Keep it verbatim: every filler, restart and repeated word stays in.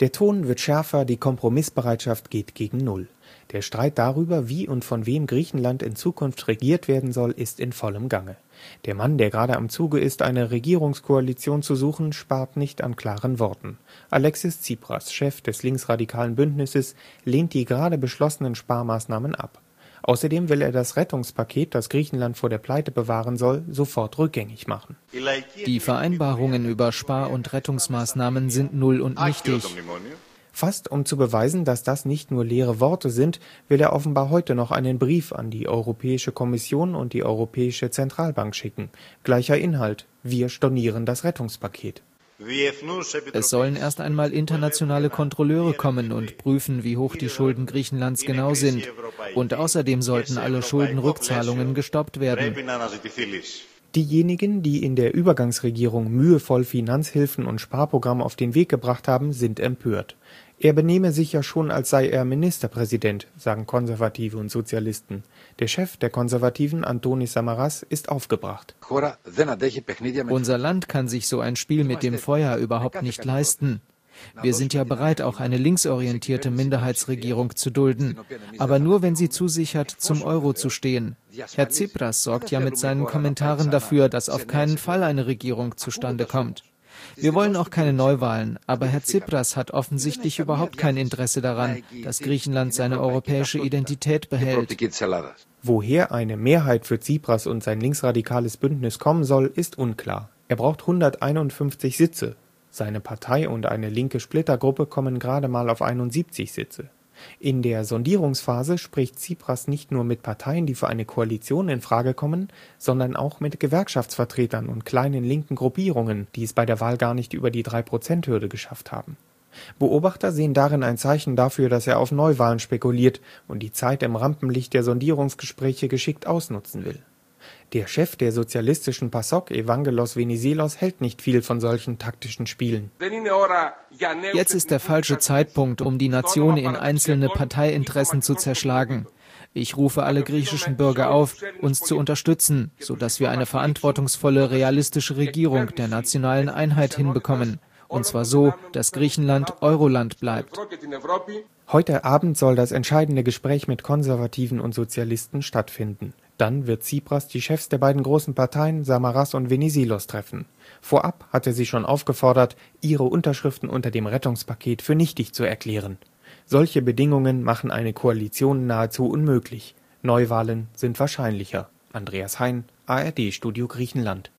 Der Ton wird schärfer, die Kompromissbereitschaft geht gegen Null. Der Streit darüber, wie und von wem Griechenland in Zukunft regiert werden soll, ist in vollem Gange. Der Mann, der gerade am Zuge ist, eine Regierungskoalition zu suchen, spart nicht an klaren Worten. Alexis Tsipras, Chef des linksradikalen Bündnisses, lehnt die gerade beschlossenen Sparmaßnahmen ab. Außerdem will er das Rettungspaket, das Griechenland vor der Pleite bewahren soll, sofort rückgängig machen. Die Vereinbarungen über Spar- und Rettungsmaßnahmen sind null und nichtig. Fast um zu beweisen, dass das nicht nur leere Worte sind, will er offenbar heute noch einen Brief an die Europäische Kommission und die Europäische Zentralbank schicken. Gleicher Inhalt: Wir stornieren das Rettungspaket. Es sollen erst einmal internationale Kontrolleure kommen und prüfen, wie hoch die Schulden Griechenlands genau sind. Und außerdem sollten alle Schuldenrückzahlungen gestoppt werden. Diejenigen, die in der Übergangsregierung mühevoll Finanzhilfen und Sparprogramme auf den Weg gebracht haben, sind empört. Er benehme sich ja schon, als sei er Ministerpräsident, sagen Konservative und Sozialisten. Der Chef der Konservativen, Antonis Samaras, ist aufgebracht. Unser Land kann sich so ein Spiel mit dem Feuer überhaupt nicht leisten. Wir sind ja bereit, auch eine linksorientierte Minderheitsregierung zu dulden, aber nur, wenn sie zusichert, zum Euro zu stehen. Herr Tsipras sorgt ja mit seinen Kommentaren dafür, dass auf keinen Fall eine Regierung zustande kommt. Wir wollen auch keine Neuwahlen, aber Herr Tsipras hat offensichtlich überhaupt kein Interesse daran, dass Griechenland seine europäische Identität behält. Woher eine Mehrheit für Tsipras und sein linksradikales Bündnis kommen soll, ist unklar. Er braucht hunderteinundfünfzig Sitze. Seine Partei und eine linke Splittergruppe kommen gerade mal auf einundsiebzig Sitze. In der Sondierungsphase spricht Tsipras nicht nur mit Parteien, die für eine Koalition in Frage kommen, sondern auch mit Gewerkschaftsvertretern und kleinen linken Gruppierungen, die es bei der Wahl gar nicht über die drei Prozent Hürde geschafft haben. Beobachter sehen darin ein Zeichen dafür, dass er auf Neuwahlen spekuliert und die Zeit im Rampenlicht der Sondierungsgespräche geschickt ausnutzen will. Der Chef der sozialistischen PASOK, Evangelos Venizelos, hält nicht viel von solchen taktischen Spielen. Jetzt ist der falsche Zeitpunkt, um die Nation in einzelne Parteiinteressen zu zerschlagen. Ich rufe alle griechischen Bürger auf, uns zu unterstützen, sodass wir eine verantwortungsvolle, realistische Regierung der nationalen Einheit hinbekommen. Und zwar so, dass Griechenland Euroland bleibt. Heute Abend soll das entscheidende Gespräch mit Konservativen und Sozialisten stattfinden. Dann wird Tsipras die Chefs der beiden großen Parteien, Samaras und Venizelos, treffen. Vorab hat er sie schon aufgefordert, ihre Unterschriften unter dem Rettungspaket für nichtig zu erklären. Solche Bedingungen machen eine Koalition nahezu unmöglich. Neuwahlen sind wahrscheinlicher. Andreas Hein, A R D Studio Griechenland.